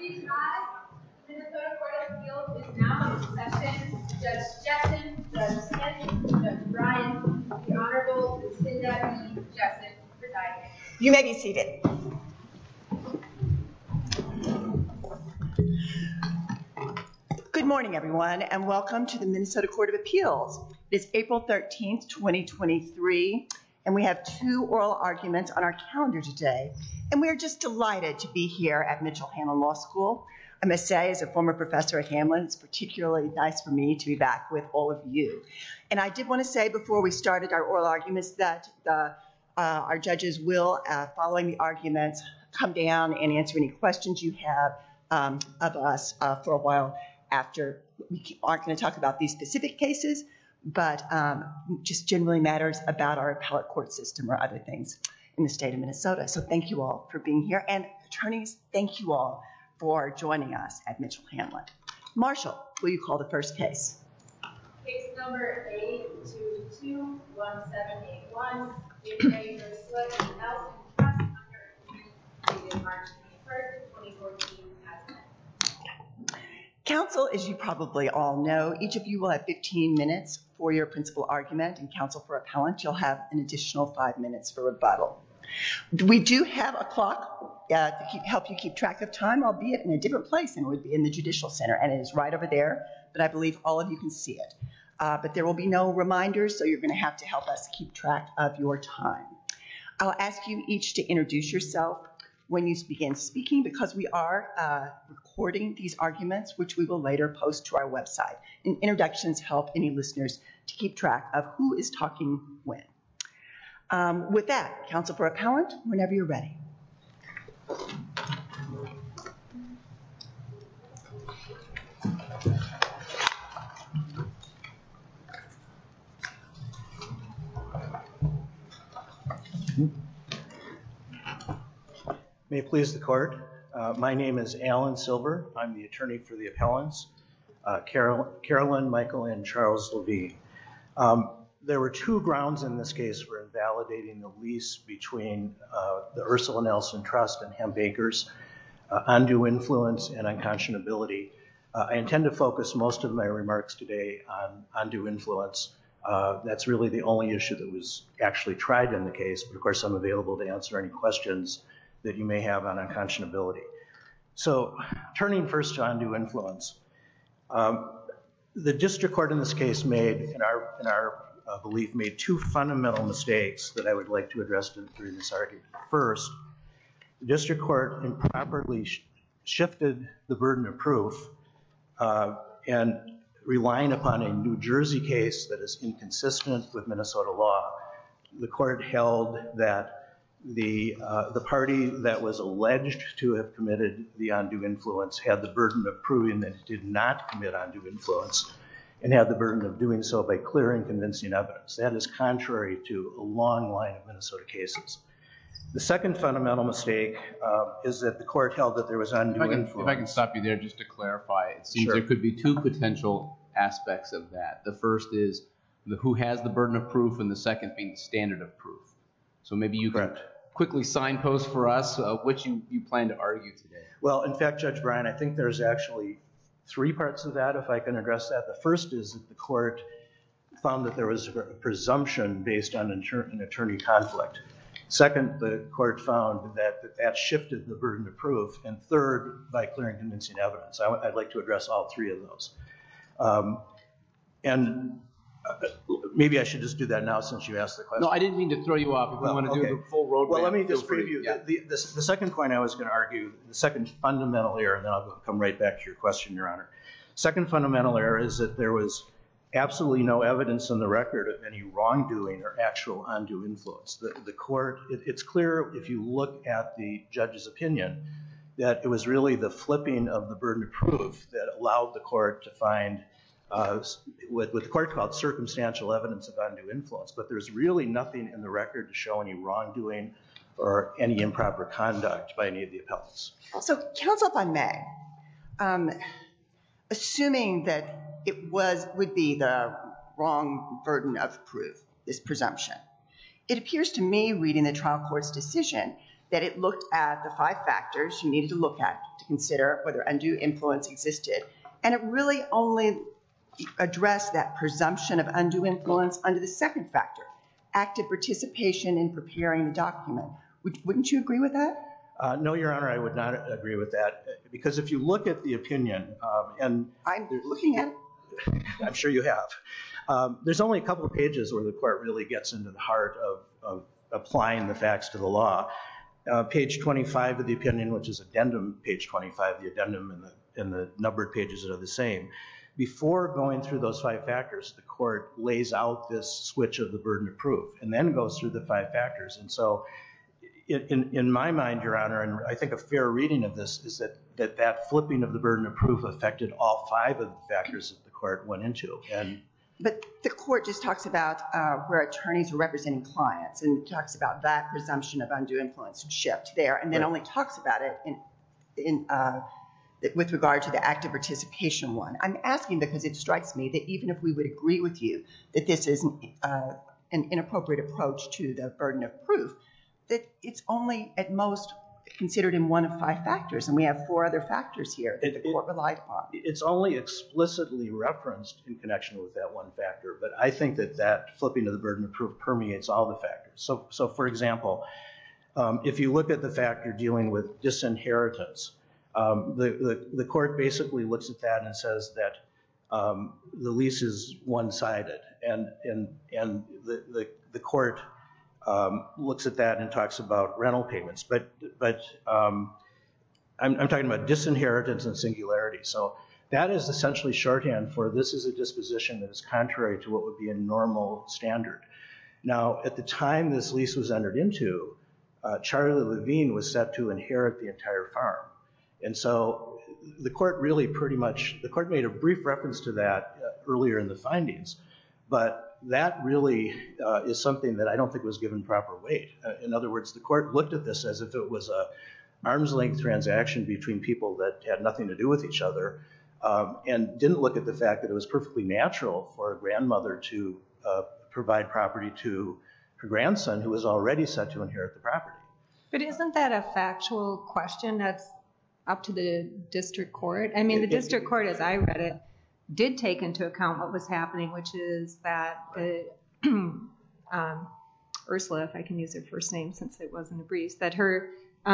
Please rise. The Minnesota Court of Appeals is now in session. Judge Jessen, Judge Smith, Judge Bryan, the Honorable Lucinda E. Jessen presiding. You may be seated. Good morning, everyone, and welcome to the Minnesota Court of Appeals. It is April 13th, 2023, and we have two oral arguments on our calendar today, and we are just delighted to be here at Mitchell Hanlon Law School. I must say, as a former professor at Hamlin, it's particularly nice for me to be back with all of you. And I did want to say before we started our oral arguments that our judges will, following the arguments, come down and answer any questions you have of us for a while after. We aren't going to talk about these specific cases, but just generally matters about our appellate court system or other things in the state of Minnesota. So thank you all for being here. And attorneys, thank you all for joining us at Mitchell Hanlon. Marshall, will you call the first case? Case number 8221781, J.J. Ursula E. Nelson Trust under dated March 21st, 2014 as amended. Counsel, as you probably all know, each of you will have 15 minutes for your principal argument, and counsel for appellant, you'll have an additional 5 minutes for rebuttal. We do have a clock to help you keep track of time, albeit in a different place than it would be in the Judicial Center, and it is right over there, but I believe all of you can see it. But there will be no reminders, so you're going to have to help us keep track of your time. I'll ask you each to introduce yourself when you begin speaking, because we are recording these arguments, which we will later post to our website. And introductions help any listeners to keep track of who is talking when. With that, counsel for appellant, whenever you're ready. May it please the court. My name is Alan Silver. I'm the attorney for the appellants, Carolyn, Michael, and Charles Levine. There were two grounds in this case for invalidating the lease between the Ursula Nelson Trust and Ham Bakers, undue influence and unconscionability. I intend to focus most of my remarks today on undue influence. That's really the only issue that was actually tried in the case, but of course I'm available to answer any questions that you may have on unconscionability. So turning first to undue influence, the district court in this case made, in our belief, made two fundamental mistakes that I would like to address during this argument. First, the district court improperly shifted the burden of proof and relying upon a New Jersey case that is inconsistent with Minnesota law. The court held that the party that was alleged to have committed the undue influence had the burden of proving that it did not commit undue influence and had the burden of doing so by clear and convincing evidence. That is contrary to a long line of Minnesota cases. The second fundamental mistake is that the court held that there was undue influence. If I can stop you there just to clarify, it seems there could be two potential aspects of that. The first is who has the burden of proof, and the second being the standard of proof. So maybe you can quickly signpost for us which you plan to argue today. Well, in fact, Judge Bryan, I think there's actually three parts of that, if I can address that. The first is that the court found that there was a presumption based on an attorney conflict. Second, the court found that shifted the burden of proof. And third, by clear and convincing evidence. I'd like to address all three of those. Maybe I should just do that now since you asked the question. No, I didn't mean to throw you off. If we want to do the full roadmap. Well, let me just preview. Yeah. The second point I was going to argue, the second fundamental error, and then I'll come right back to your question, Your Honor. Second fundamental error is that there was absolutely no evidence in the record of any wrongdoing or actual undue influence. The court, it's clear if you look at the judge's opinion that it was really the flipping of the burden of proof that allowed the court to find what the court called circumstantial evidence of undue influence. But there's really nothing in the record to show any wrongdoing or any improper conduct by any of the appellants. So, counsel, if I may, assuming that it would be the wrong burden of proof, this presumption, it appears to me, reading the trial court's decision, that it looked at the 5 factors you needed to look at to consider whether undue influence existed, and it really only addressed that presumption of undue influence under the 2nd factor, active participation in preparing the document. Wouldn't you agree with that? No, Your Honor, I would not agree with that, because if you look at the opinion, and I'm looking at it. I'm sure you have, there's only a couple of pages where the court really gets into the heart of applying the facts to the law. Page 25 of the opinion, which is addendum page 25, the addendum and the numbered pages are the same. Before going through those 5 factors, the court lays out this switch of the burden of proof and then goes through the 5 factors. And so in my mind, Your Honor, and I think a fair reading of this is that flipping of the burden of proof affected all 5 of the factors that the court went into. But the court just talks about where attorneys are representing clients and talks about that presumption of undue influence shift there, and then only talks about it with regard to the active participation one. I'm asking because it strikes me that even if we would agree with you that this is an inappropriate approach to the burden of proof, that it's only at most considered in one of 5 factors, and we have 4 other factors here that the court relied upon. It's only explicitly referenced in connection with that one factor, but I think that flipping of the burden of proof permeates all the factors. So for example, if you look at the factor dealing with disinheritance, the court basically looks at that and says that the lease is one-sided, and the court looks at that and talks about rental payments, but I'm talking about disinheritance and singularity. So that is essentially shorthand for this is a disposition that is contrary to what would be a normal standard. Now, at the time this lease was entered into, Charlie Levine was set to inherit the entire farm. And so the court really the court made a brief reference to that earlier in the findings, but that really is something that I don't think was given proper weight. In other words, the court looked at this as if it was a arm's length transaction between people that had nothing to do with each other, and didn't look at the fact that it was perfectly natural for a grandmother to provide property to her grandson who was already set to inherit the property. But isn't that a factual question that's up to the district court? I mean, the district court, as I read it, did take into account what was happening, which is that Ursula, if I can use her first name since it wasn't a brief, that her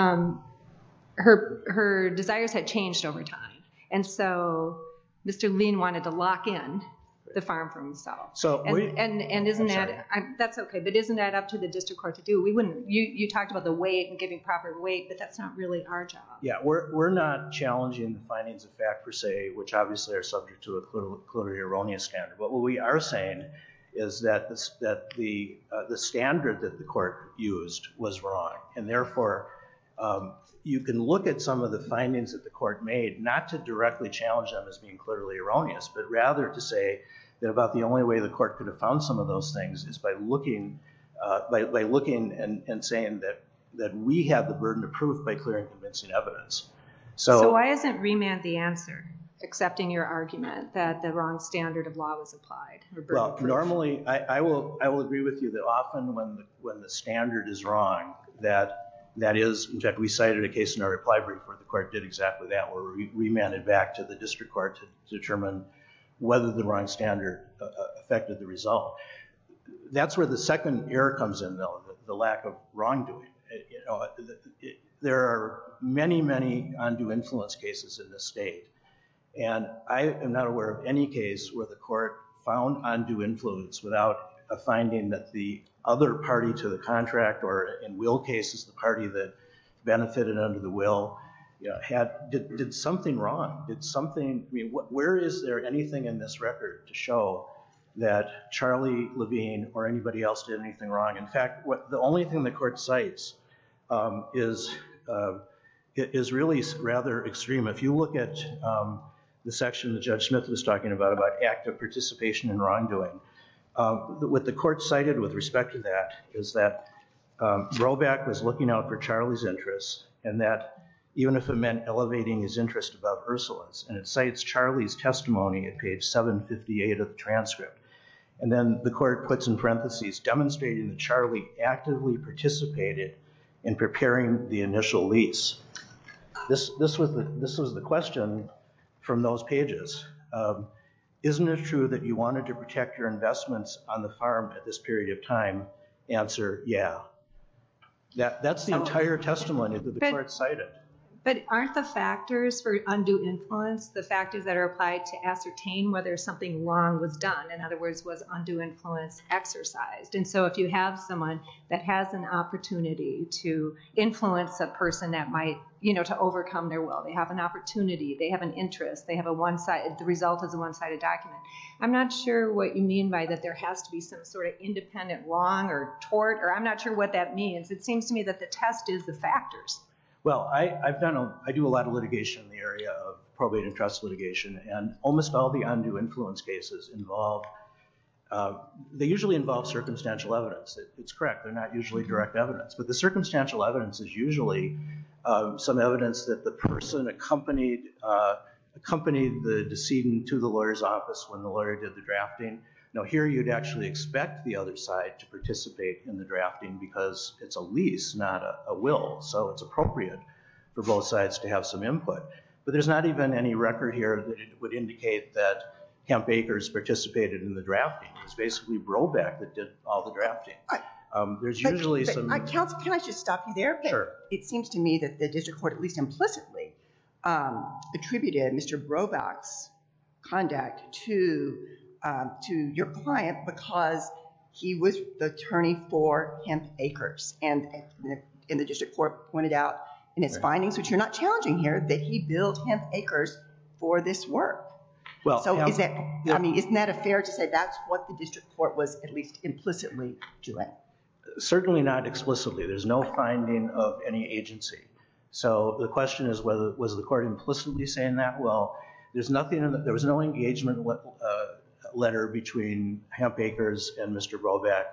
desires had changed over time. And so Mr. Levine wanted to lock in the farm for himself. So and isn't that, that's okay, but isn't that up to the district court to do? We wouldn't, you talked about the weight and giving proper weight, but that's not really our job. Yeah, we're not challenging the findings of fact per se, which obviously are subject to a clearly erroneous standard. But what we are saying is that the standard that the court used was wrong, and therefore you can look at some of the findings that the court made, not to directly challenge them as being clearly erroneous, but rather to say that about the only way the court could have found some of those things is by looking and saying that we have the burden of proof by clear and convincing evidence. So why isn't remand the answer, accepting your argument that the wrong standard of law was applied? Well, normally I will agree with you that often when the standard is wrong, that is, in fact, we cited a case in our reply brief where the court did exactly that, where we remanded back to the district court to determine whether the wrong standard affected the result. That's where the second error comes in, though, the lack of wrongdoing. There are many, many undue influence cases in this state, and I am not aware of any case where the court found undue influence without a finding that the other party to the contract, or in will cases, the party that benefited under the will, did something wrong. Where is there anything in this record to show that Charlie Levine or anybody else did anything wrong? In fact, the only thing the court cites is really rather extreme. If you look at the section that Judge Smith was talking about active participation in wrongdoing, what the court cited with respect to that is that Broback was looking out for Charlie's interests, and that even if it meant elevating his interest above Ursula's, and it cites Charlie's testimony at page 758 of the transcript. And then the court puts in parentheses, demonstrating that Charlie actively participated in preparing the initial lease. This was the question from those pages. Isn't it true that you wanted to protect your investments on the farm at this period of time? Answer, yeah. That's the entire testimony that the court cited. But aren't the factors for undue influence the factors that are applied to ascertain whether something wrong was done? In other words, was undue influence exercised? And so if you have someone that has an opportunity to influence a person that might, to overcome their will, they have an opportunity, they have an interest, they have the result is a one-sided document. I'm not sure what you mean by that there has to be some sort of independent wrong or tort, or I'm not sure what that means. It seems to me that the test is the factors. Well, I do a lot of litigation in the area of probate and trust litigation, and almost all the undue influence cases they usually involve circumstantial evidence. It's correct, they're not usually direct evidence, but the circumstantial evidence is usually some evidence that the person accompanied the decedent to the lawyer's office when the lawyer did the drafting. Now here you'd actually expect the other side to participate in the drafting because it's a lease, not a will, so it's appropriate for both sides to have some input. But there's not even any record here that it would indicate that Hemp Acres participated in the drafting. It was basically Brobeck that did all the drafting. There's usually some... Counsel, can I just stop you there? Sure. It seems to me that the district court, at least implicitly, attributed Mr. Brobeck's conduct to your client because he was the attorney for Hemp Acres. And the district court pointed out in its findings, which you're not challenging here, that he billed Hemp Acres for this work. Well, so isn't that fair to say that's what the district court was at least implicitly doing? Certainly not explicitly. There's no finding of any agency. So the question is, was the court implicitly saying that? Well, there was no engagement letter between Hemp Acres and Mr. Brobeck.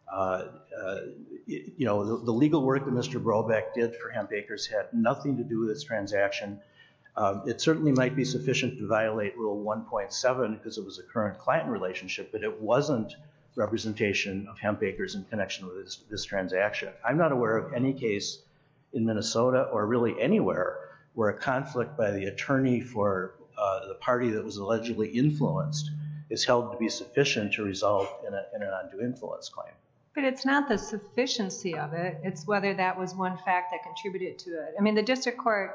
The legal work that Mr. Brobeck did for Hemp Acres had nothing to do with this transaction. It certainly might be sufficient to violate Rule 1.7 because it was a current client relationship, but it wasn't representation of Hemp Acres in connection with this transaction. I'm not aware of any case in Minnesota or really anywhere where a conflict by the attorney for the party that was allegedly influenced is held to be sufficient to result in an undue influence claim. But it's not the sufficiency of it, it's whether that was one fact that contributed to it. I mean, the district court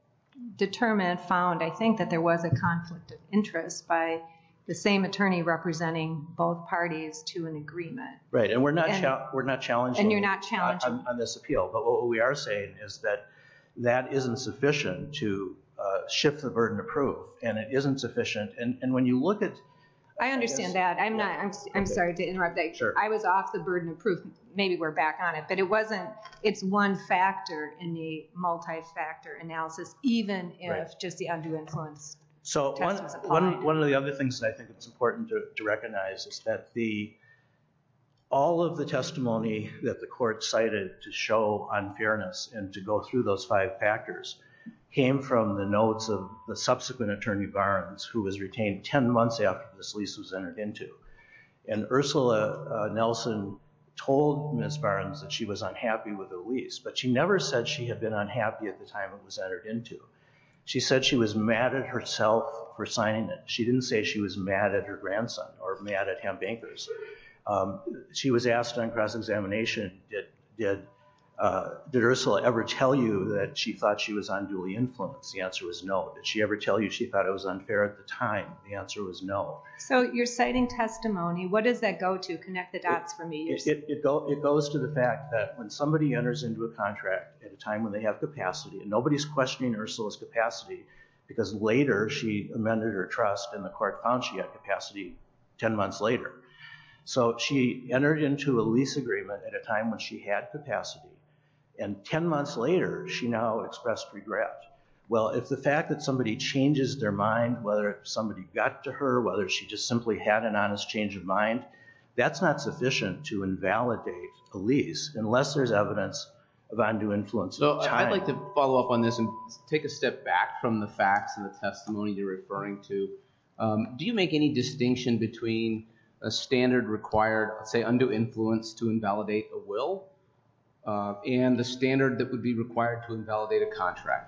found, I think, that there was a conflict of interest by the same attorney representing both parties to an agreement. Right, and we're not challenging. And you're not challenging on this appeal. But what we are saying is that isn't sufficient to shift the burden of proof, and it isn't sufficient. And when you look at, I understand that. I'm sorry to interrupt. Sure. I was off the burden of proof. Maybe we're back on it, but it wasn't. It's one factor in the multi-factor analysis, even if just the undue influence. So one of the other things that I think it's important to recognize is that all of the testimony that the court cited to show unfairness and to go through those 5 factors came from the notes of the subsequent attorney Barnes, who was retained 10 months after this lease was entered into. And Ursula Nelson told Ms. Barnes that she was unhappy with the lease, but she never said she had been unhappy at the time it was entered into. She said she was mad at herself for signing it. She didn't say she was mad at her grandson or mad at Hemp Acres. She was asked on cross-examination, did Ursula ever tell you that she thought she was unduly influenced? The answer was no. Did she ever tell you she thought it was unfair at the time? The answer was no. So you're citing testimony. What does that go to? Connect the dots for me. It goes to the fact that when somebody enters into a contract at a time when they have capacity, and nobody's questioning Ursula's capacity because later she amended her trust and the court found she had capacity 10 months later. So she entered into a lease agreement at a time when she had capacity. And 10 months later, she now expressed regret. Well, if the fact that somebody changes their mind, whether somebody got to her, whether she just simply had an honest change of mind, that's not sufficient to invalidate a lease unless there's evidence of undue influence. So I'd like to follow up on this and take a step back from the facts and the testimony you're referring to. Do you make any distinction between a standard required, let's say, undue influence to invalidate a will and the standard that would be required to invalidate a contract?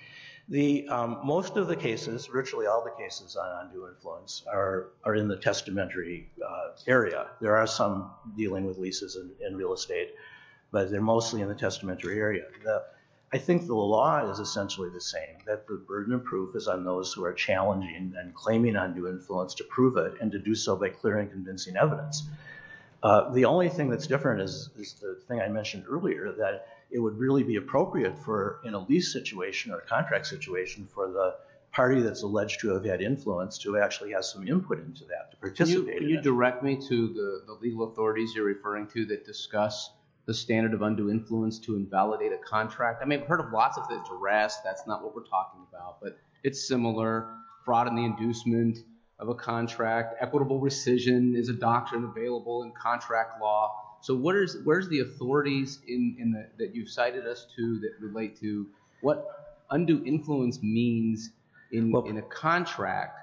Most of the cases, virtually all the cases on undue influence are in the testamentary area. There are some dealing with leases and real estate, but they're mostly in the testamentary area. I think the law is essentially the same, that the burden of proof is on those who are challenging and claiming undue influence to prove it, and to do so by clear and convincing evidence. The only thing that's different is the thing I mentioned earlier, that it would really be appropriate for, in a lease situation or a contract situation, for the party that's alleged to have had influence to actually have some input into that, to participate in it. Can you direct me to the legal authorities you're referring to that discuss the standard of undue influence to invalidate a contract? I mean, I've heard of lots of the duress. That's not what we're talking about, but it's similar. Fraud in the inducement of a contract. Equitable rescission is a doctrine available in contract law. So where's the authorities that you've cited us to that relate to what undue influence means in a contract?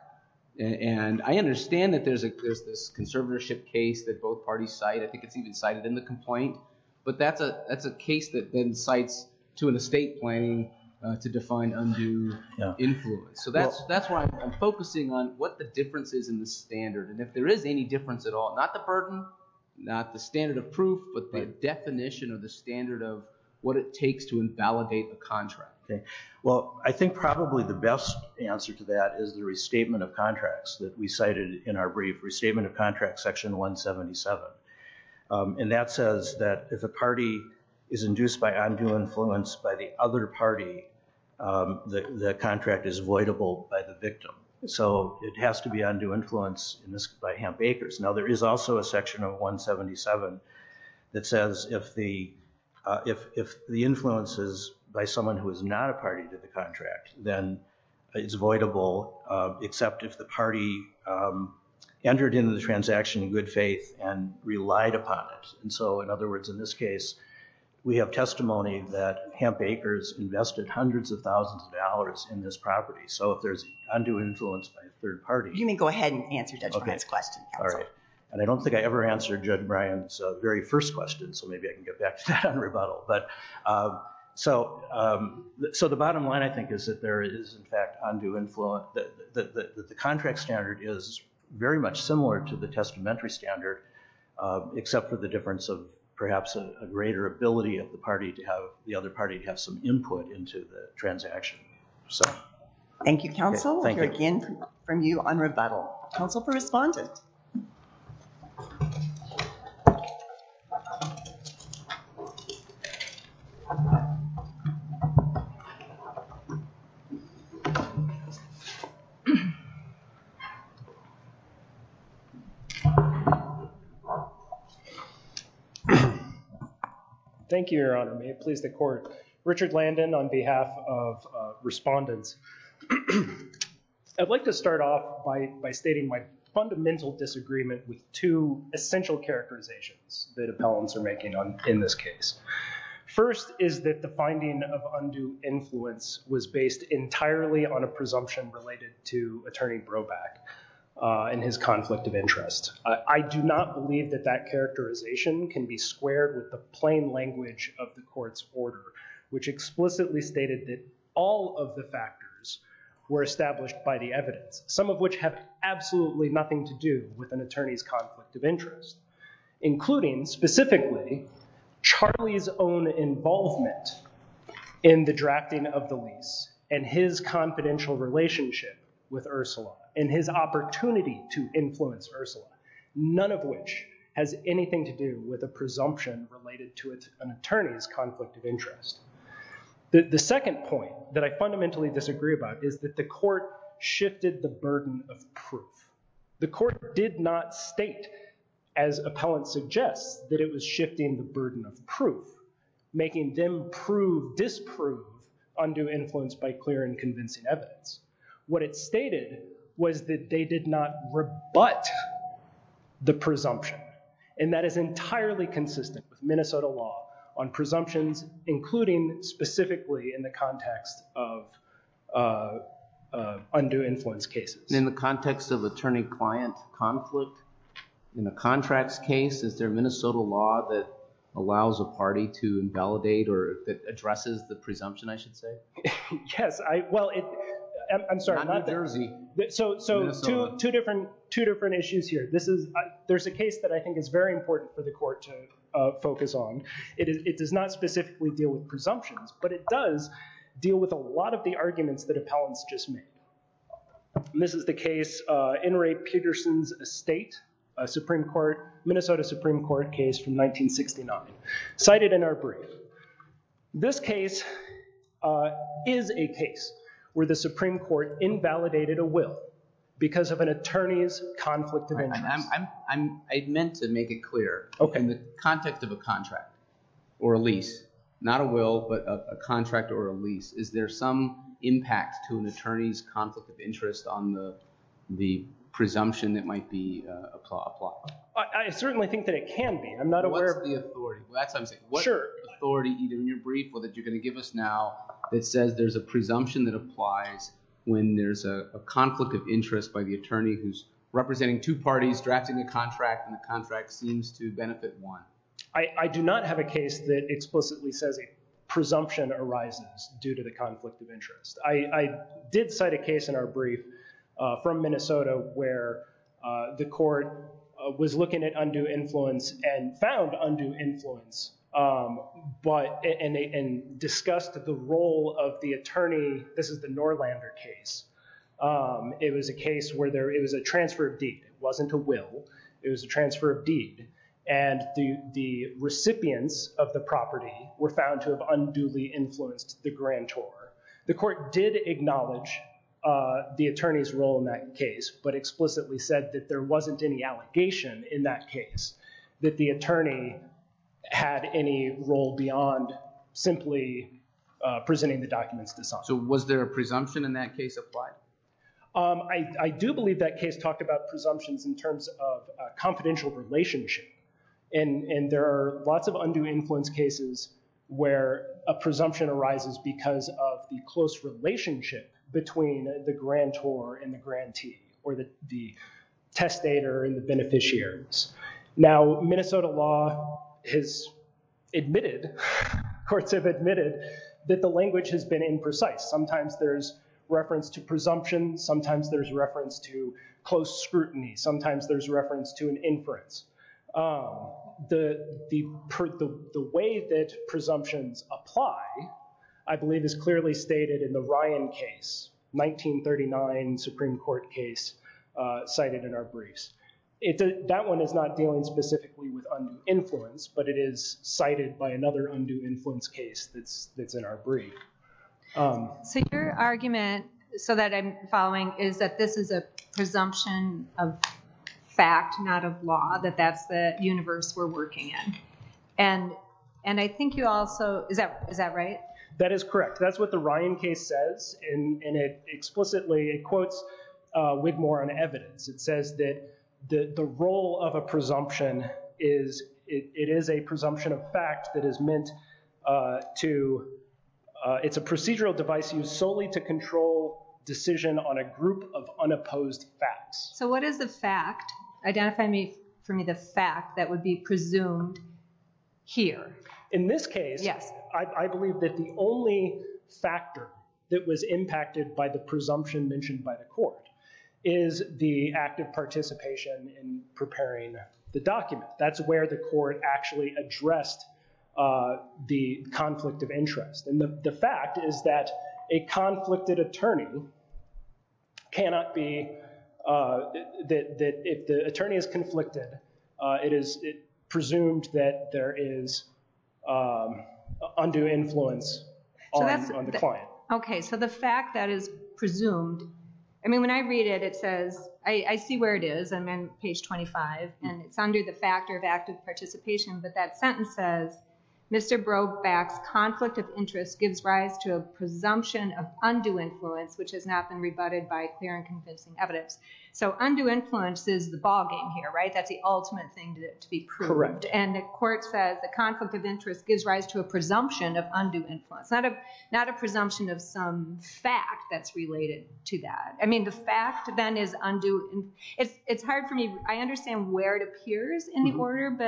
And I understand that there's this conservatorship case that both parties cite. I think it's even cited in the complaint. But that's a case that then cites to an estate planning to define undue influence. So that's why I'm focusing on what the difference is in the standard, and if there is any difference at all, not the burden, not the standard of proof, but the definition or the standard of what it takes to invalidate a contract. Okay. Well, I think probably the best answer to that is the restatement of contracts that we cited in our brief, Restatement of Contracts, Section 177. And that says that if a party is induced by undue influence by the other party, the contract is voidable by the victim. So it has to be undue influence in this by Hemp Acres. Now, there is also a section of 177 that says if the influence is by someone who is not a party to the contract, then it's voidable, except if the party entered into the transaction in good faith and relied upon it. And so, in other words, in this case, we have testimony that Hemp Acres invested hundreds of thousands of dollars in this property. So if there's undue influence by a third party... You may go ahead and answer Judge Bryan's question, counsel. All right. And I don't think I ever answered Judge Bryan's very first question, so maybe I can get back to that on rebuttal. But so the bottom line, I think, is that there is, in fact, undue influence. The contract standard is very much similar to the testamentary standard, except for the difference of perhaps a greater ability of the other party to have some input into the transaction. So, thank you, counsel. Okay, thank you. Again from you on rebuttal. Counsel for respondent. Thank you, Your Honor. May it please the court. Richard Landon on behalf of respondents. I'd like to start off by stating my fundamental disagreement with two essential characterizations that appellants are making in this case. First is that the finding of undue influence was based entirely on a presumption related to Attorney Broback and his conflict of interest. I do not believe that characterization can be squared with the plain language of the court's order, which explicitly stated that all of the factors were established by the evidence, some of which have absolutely nothing to do with an attorney's conflict of interest, including specifically Charlie's own involvement in the drafting of the lease and his confidential relationship with Ursula and his opportunity to influence Ursula, none of which has anything to do with a presumption related to an attorney's conflict of interest. The second point that I fundamentally disagree about is that the court shifted the burden of proof. The court did not state, as appellant suggests, that it was shifting the burden of proof, making them disprove undue influence by clear and convincing evidence. What it stated was that they did not rebut the presumption, and that is entirely consistent with Minnesota law on presumptions, including specifically in the context of undue influence cases. In the context of attorney-client conflict, in a contracts case, is there Minnesota law that allows a party to invalidate or that addresses the presumption, I should say? Yes, I'm sorry, not New Jersey. So two different issues here. There's a case that I think is very important for the court to focus on. It does not specifically deal with presumptions, but it does deal with a lot of the arguments that appellants just made. And this is the case In re Peterson's Estate, a Minnesota Supreme Court case from 1969, cited in our brief. This case is a case where the Supreme Court invalidated a will because of an attorney's conflict of interest. I meant to make it clear. Okay. In the context of a contract or a lease, not a will, but a contract or a lease, is there some impact to an attorney's conflict of interest on the presumption that might be applied? I certainly think that it can be. I'm not aware of... What's the authority? Well, that's what I'm saying. What Sure. authority, either in your brief or that you're going to give us now, that says there's a presumption that applies when there's a conflict of interest by the attorney who's representing two parties, drafting a contract, and the contract seems to benefit one? I do not have a case that explicitly says a presumption arises due to the conflict of interest. I did cite a case in our brief from Minnesota where the court was looking at undue influence and found undue influence, and discussed the role of the attorney. This is the Norlander case. It was a case where it was a transfer of deed. It wasn't a will. It was a transfer of deed. And the recipients of the property were found to have unduly influenced the grantor. The court did acknowledge the attorney's role in that case, but explicitly said that there wasn't any allegation in that case that the attorney had any role beyond simply presenting the documents to someone. So was there a presumption in that case applied? I do believe that case talked about presumptions in terms of a confidential relationship. And there are lots of undue influence cases where a presumption arises because of the close relationship between the grantor and the grantee, or the testator and the beneficiaries. Now, Minnesota law has admitted, courts have admitted, that the language has been imprecise. Sometimes there's reference to presumption, sometimes there's reference to close scrutiny, sometimes there's reference to an inference. The way that presumptions apply, I believe, is clearly stated in the Ryan case, 1939 Supreme Court case cited in our briefs. That one is not dealing specifically with undue influence, but it is cited by another undue influence case that's in our brief. So your argument, so that I'm following, is that this is a presumption of fact, not of law, that's the universe we're working in. And I think you also, is that right? That is correct. That's what the Ryan case says, and it quotes Wigmore on evidence. It says that the role of a presumption is, it is a presumption of fact that is meant it's a procedural device used solely to control decision on a group of unopposed facts. So what is the fact? Identify for me the fact that would be presumed here. In this case, yes. I believe that the only factor that was impacted by the presumption mentioned by the court is the active participation in preparing the document. That's where the court actually addressed the conflict of interest. And the fact is that a conflicted attorney cannot be, that if the attorney is conflicted, it is presumed that there is undue influence on the client. Okay, so the fact that is presumed, I mean, when I read it, it says, I see where it is. I'm on page 25, and it's under the factor of active participation, but that sentence says, Mr. Brokeback's conflict of interest gives rise to a presumption of undue influence, which has not been rebutted by clear and convincing evidence. So undue influence is the ballgame here, right? That's the ultimate thing to be proved. Correct. And the court says the conflict of interest gives rise to a presumption of undue influence, not a presumption of some fact that's related to that. I mean, the fact then is undue. It's hard for me. I understand where it appears in the order, but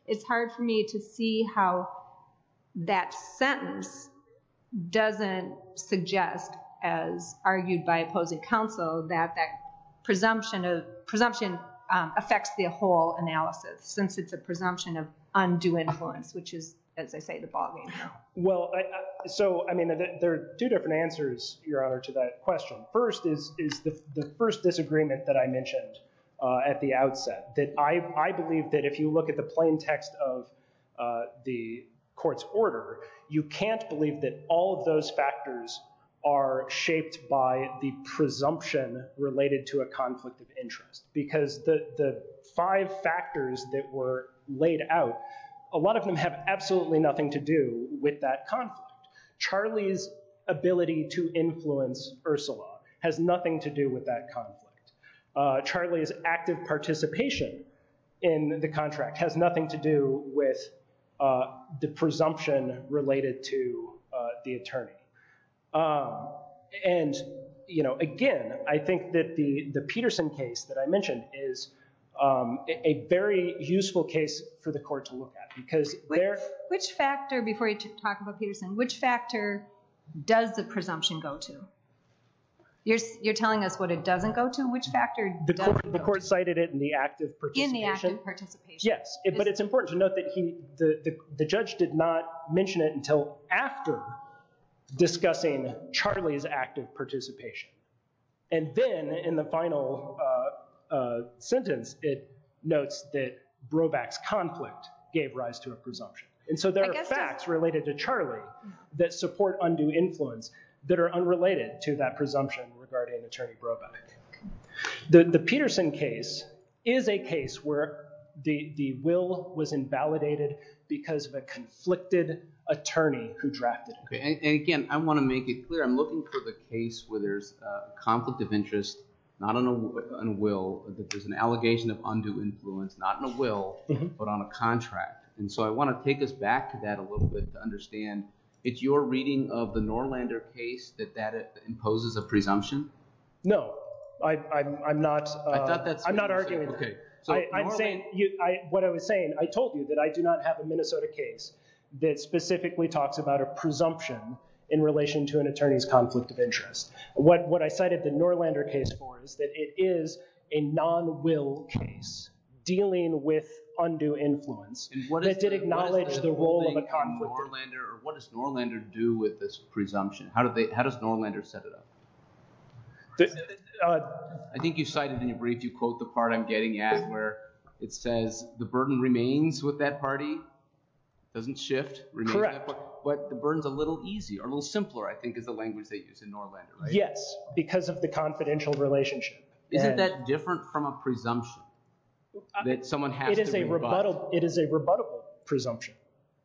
it's hard for me to see how that sentence doesn't suggest, as argued by opposing counsel, that presumption affects the whole analysis, since it's a presumption of undue influence, which is, as I say, the ballgame. Well, there are two different answers, Your Honor, to that question. First is the first disagreement that I mentioned at the outset, that I believe that if you look at the plain text of the court's order, you can't believe that all of those factors are shaped by the presumption related to a conflict of interest, because the 5 factors that were laid out, a lot of them have absolutely nothing to do with that conflict. Charlie's ability to influence Ursula has nothing to do with that conflict. Charlie's active participation in the contract has nothing to do with the presumption related to the attorney. And, again, I think that the Peterson case that I mentioned is a very useful case for the court to look at, because Which factor, before you talk about Peterson, which factor does the presumption go to? You're telling us what it doesn't go to? Which factor does it go to? The court cited it in the active participation. In the active participation. Yes, but it's important to note that the judge did not mention it until after discussing Charlie's active participation. And then in the final sentence, it notes that Broback's conflict gave rise to a presumption. And so there are facts related to Charlie that support undue influence that are unrelated to that presumption regarding Attorney Broback. The Peterson case is a case where the will was invalidated because of a conflicted attorney who drafted it. Okay, and again, I want to make it clear, I'm looking for the case where there's a conflict of interest, not on a will, that there's an allegation of undue influence, not in a will, but on a contract. And so I want to take us back to that a little bit to understand, it's your reading of the Norlander case that imposes a presumption? No, I'm not. I thought that's I'm not arguing. Okay. So I'm saying what I was saying. I told you that I do not have a Minnesota case that specifically talks about a presumption in relation to an attorney's conflict of interest. What I cited the Norlander case for is that it is a non-will case dealing with undue influence that did acknowledge the role of a conflict. What does Norlander do with this presumption? How does Norlander set it up? I think you cited in your brief, you quote the part I'm getting at where it says the burden remains with that party, doesn't shift, remains with that party, but the burden's a little easier, a little simpler, I think is the language they use in Norlander, right? Yes, because of the confidential relationship. Isn't that different from a presumption that someone has to rebut? It is a rebuttable presumption.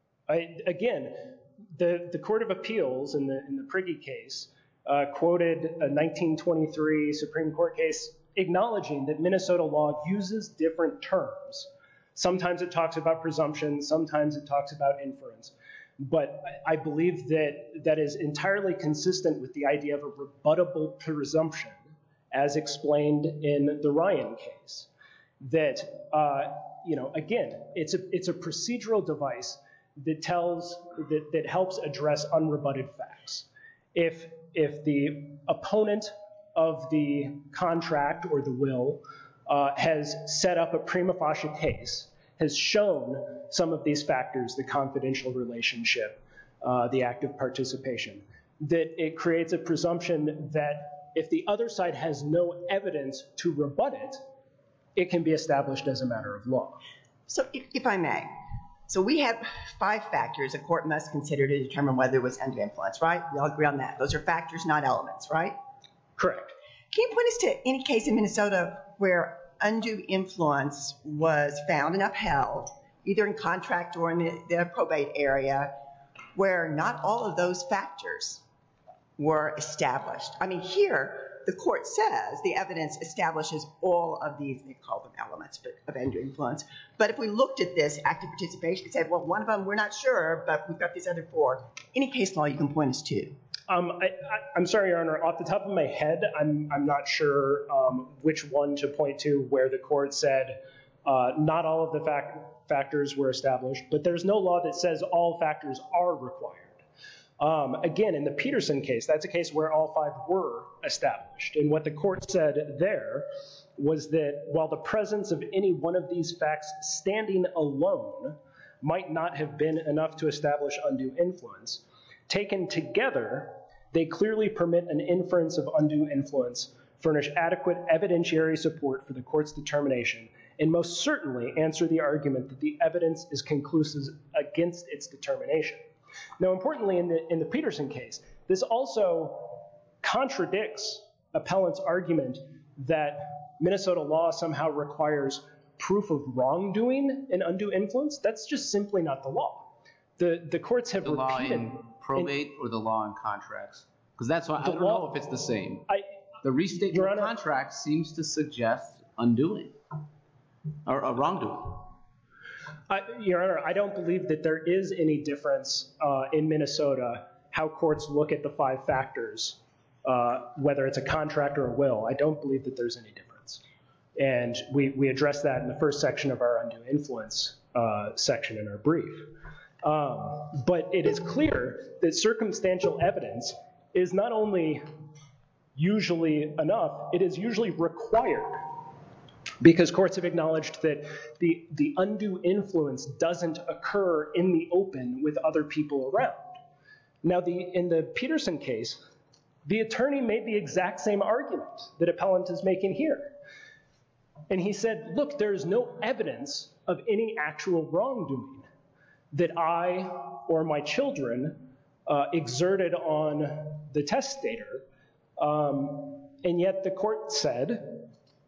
Again, the Court of Appeals in the Prigge case quoted a 1923 Supreme Court case acknowledging that Minnesota law uses different terms. Sometimes it talks about presumption, sometimes it talks about inference. But I believe that is entirely consistent with the idea of a rebuttable presumption, as explained in the Ryan case. That, again, it's a procedural device that helps address unrebutted facts. If the opponent of the contract or the will has set up a prima facie case, has shown some of these factors, the confidential relationship, the active participation, that it creates a presumption that if the other side has no evidence to rebut it, it can be established as a matter of law. So if I may, so we have 5 factors a court must consider to determine whether it was undue influence, right? We all agree on that. Those are factors, not elements, right? Correct. Can you point us to any case in Minnesota where undue influence was found and upheld, either in contract or in the probate area, where not all of those factors were established? I mean, here, the court says the evidence establishes all of these, they call them elements of undue influence. But if we looked at this active participation and said, well, one of them we're not sure, but we've got these other 4, any case law you can point us to? I'm sorry, Your Honor. Off the top of my head, I'm not sure which one to point to where the court said not all of the factors were established, but there's no law that says all factors are required. Again, in the Peterson case, that's a case where all 5 were established. And what the court said there was that while the presence of any one of these facts standing alone might not have been enough to establish undue influence, taken together, they clearly permit an inference of undue influence, furnish adequate evidentiary support for the court's determination, and most certainly answer the argument that the evidence is conclusive against its determination. Now, importantly, in the Peterson case, this also contradicts appellant's argument that Minnesota law somehow requires proof of wrongdoing and undue influence. That's just simply not the law. The courts have repeated... The law in probate or the law in contracts? Because that's why I don't know if it's the same. The restatement of contracts seems to suggest undoing or wrongdoing. Your Honor, I don't believe that there is any difference in Minnesota how courts look at the 5 factors, whether it's a contract or a will. I don't believe that there's any difference. And we addressed that in the first section of our undue influence section in our brief. But it is clear that circumstantial evidence is not only usually enough, it is usually required, because courts have acknowledged that the undue influence doesn't occur in the open with other people around. Now, in the Peterson case, the attorney made the exact same argument that appellant is making here. And he said, look, there is no evidence of any actual wrongdoing that I or my children exerted on the testator. And yet the court said,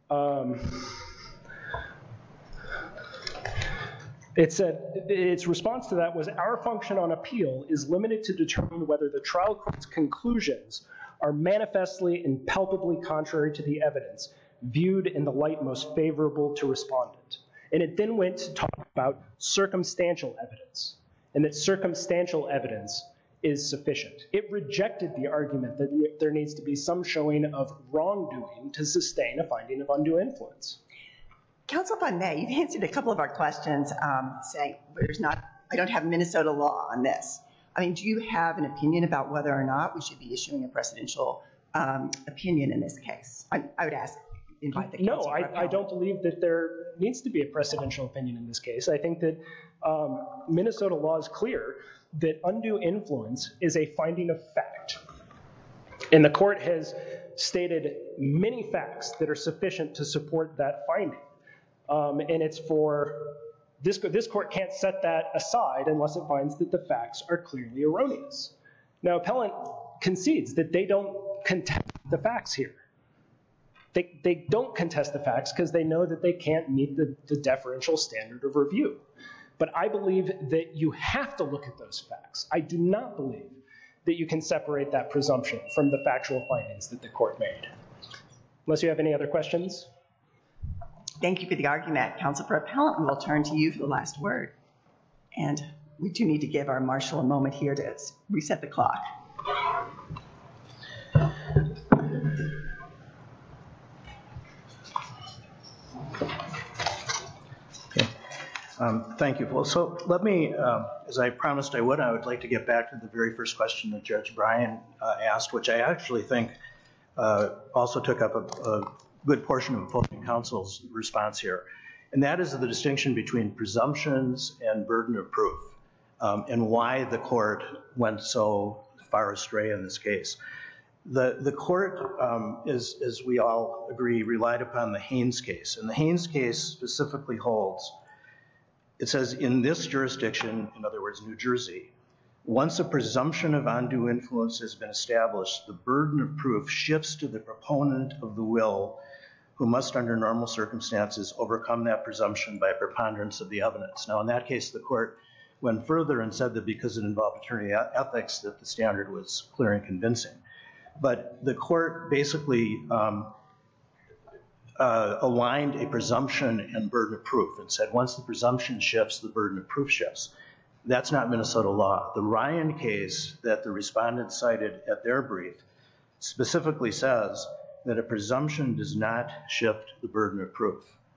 it said, its response to that was, our function on appeal is limited to determine whether the trial court's conclusions are manifestly and palpably contrary to the evidence, viewed in the light most favorable to respondent. And it then went to talk about circumstantial evidence, and that circumstantial evidence is sufficient. It rejected the argument that there needs to be some showing of wrongdoing to sustain a finding of undue influence. Counsel, if I may, you've answered a couple of our questions saying I don't have Minnesota law on this. I mean, do you have an opinion about whether or not we should be issuing a precedential opinion in this case? I would invite the counsel. No, I don't believe that there needs to be a precedential opinion in this case. I think that Minnesota law is clear that undue influence is a finding of fact. And the court has stated many facts that are sufficient to support that finding. And it's for, this court can't set that aside unless it finds that the facts are clearly erroneous. Now, appellant concedes that they don't contest the facts here. They don't contest the facts because they know that they can't meet the deferential standard of review. But I believe that you have to look at those facts. I do not believe that you can separate that presumption from the factual findings that the court made. Unless you have any other questions? Thank you for the argument. Counsel for appellant, we'll turn to you for the last word. And we do need to give our marshal a moment here to reset the clock. Thank you. Well, so let me, as I promised I would like to get back to the very first question that Judge Bryan asked, which I actually think also took up a good portion of opposing counsel's response here. And that is the distinction between presumptions and burden of proof, and why the court went so far astray in this case. The court, as we all agree, relied upon the Haynes case. And the Haynes case specifically holds, it says, in this jurisdiction, in other words, New Jersey, once a presumption of undue influence has been established, the burden of proof shifts to the proponent of the will, who must, under normal circumstances, overcome that presumption by a preponderance of the evidence. Now, in that case, the court went further and said that because it involved attorney ethics, that the standard was clear and convincing. But the court basically aligned a presumption and burden of proof and said once the presumption shifts, the burden of proof shifts. That's not Minnesota law. The Ryan case that the respondent cited at their brief specifically says that a presumption does not shift the burden of proof.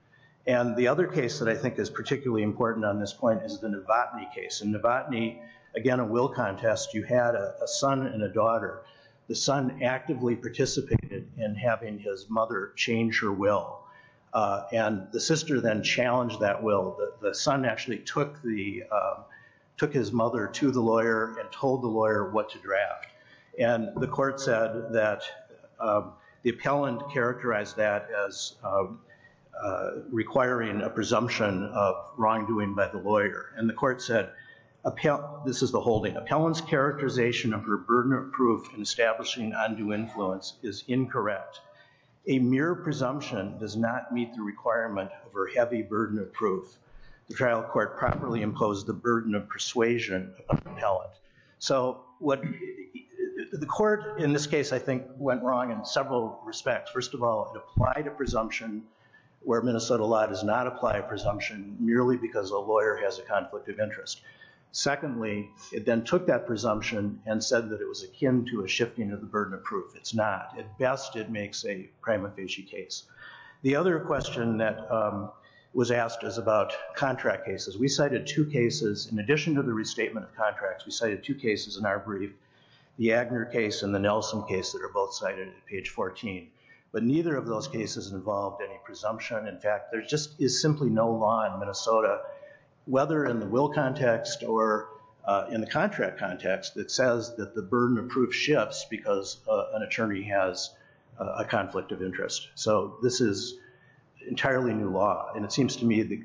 And the other case that I think is particularly important on this point is the Novotny case. In Novotny, again, a will contest, you had a son and a daughter. The son actively participated in having his mother change her will. And the sister then challenged that will. The son actually took his mother to the lawyer and told the lawyer what to draft. And the court said that the appellant characterized that as requiring a presumption of wrongdoing by the lawyer. And the court said, this is the holding, appellant's characterization of her burden of proof in establishing undue influence is incorrect. A mere presumption does not meet the requirement of her heavy burden of proof. The trial court properly imposed the burden of persuasion upon the appellant. So what the court in this case, I think, went wrong in several respects. First of all, it applied a presumption where Minnesota law does not apply a presumption merely because a lawyer has a conflict of interest. Secondly, it then took that presumption and said that it was akin to a shifting of the burden of proof. It's not. At best, it makes a prima facie case. The other question that was asked is about contract cases. We cited two cases. In addition to the restatement of contracts, we cited two cases in our brief, the Agner case and the Nelson case that are both cited at page 14. But neither of those cases involved any presumption. In fact, there just is simply no law in Minnesota, whether in the will context or in the contract context, that says that the burden of proof shifts because an attorney has a conflict of interest. So this is entirely new law. And it seems to me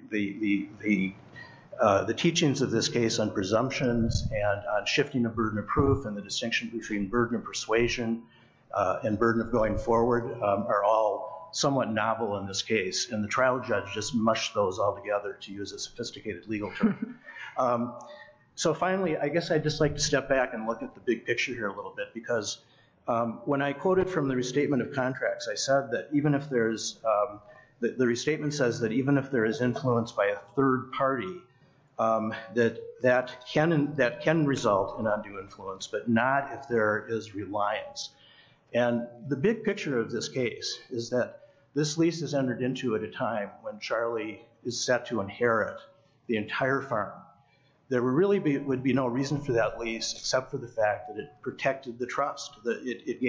the teachings of this case on presumptions and on shifting the burden of proof and the distinction between burden of persuasion and burden of going forward are all somewhat novel in this case, and the trial judge just mushed those all together, to use a sophisticated legal term. So finally, I guess I'd just like to step back and look at the big picture here a little bit, because when I quoted from the restatement of contracts, I said that even if there's, the restatement says that even if there is influence by a third party, that can result in undue influence, but not if there is reliance. And the big picture of this case is that this lease is entered into at a time when Charlie is set to inherit the entire farm. There would be no reason for that lease except for the fact that it protected the trust. That it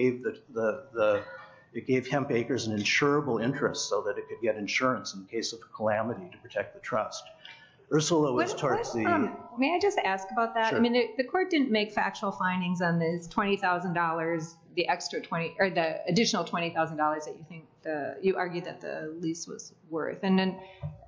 gave Hemp Acres an insurable interest so that it could get insurance in case of a calamity to protect the trust. Ursula was towards the... May I just ask about that? Sure. I mean, the court didn't make factual findings on this $20,000, the extra 20, or the additional $20,000 that you think you argued that the lease was worth. And then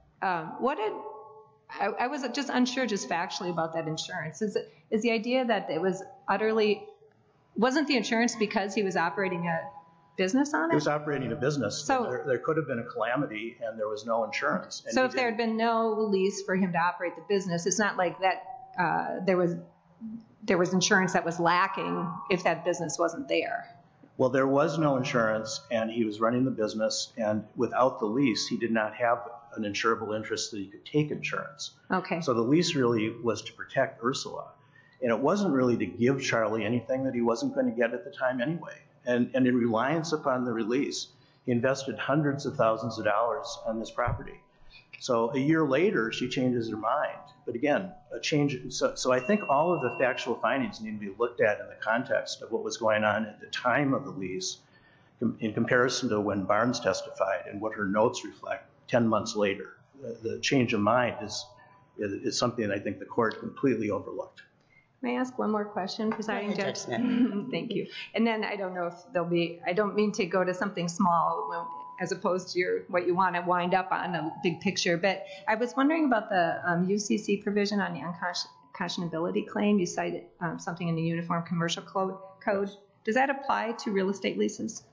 I was just unsure just factually about that insurance. Is the idea that it was wasn't the insurance because he was operating a business on it? He was operating a business. So there could have been a calamity and there was no insurance. So if there had been no lease for him to operate the business, it's not like that there was insurance that was lacking if that business wasn't there. Well, there was no insurance and he was running the business, and without the lease, he did not have an insurable interest that he could take insurance. Okay. So the lease really was to protect Ursula. And it wasn't really to give Charlie anything that he wasn't going to get at the time anyway. And in reliance upon the release, he invested hundreds of thousands of dollars on this property. So a year later, she changes her mind. But again, a change. So I think all of the factual findings need to be looked at in the context of what was going on at the time of the lease in comparison to when Barnes testified and what her notes reflect 10 months later. The change of mind is something I think the court completely overlooked. May I ask one more question, Presiding Judge? Thank you. And then I don't know if I don't mean to go to something small as opposed to what you want to wind up on, a big picture, but I was wondering about the UCC provision on the unconscionability claim. You cited something in the Uniform Commercial Code. Yes. Does that apply to real estate leases?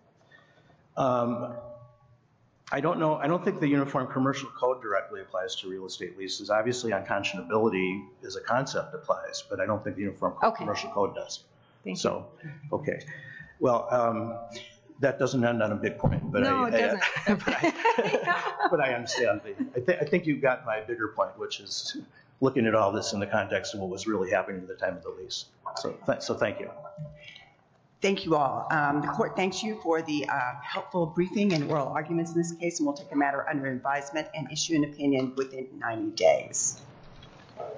I don't know. I don't think the Uniform Commercial Code directly applies to real estate leases. Obviously, unconscionability as a concept applies, but I don't think the Uniform Commercial Code does. Thank you. So, okay. Well, that doesn't end on a big point, but no, it doesn't. But I understand. I think you got my bigger point, which is looking at all this in the context of what was really happening at the time of the lease. So thank you. Thank you all. The court thanks you for the helpful briefing and oral arguments in this case, and we'll take the matter under advisement and issue an opinion within 90 days.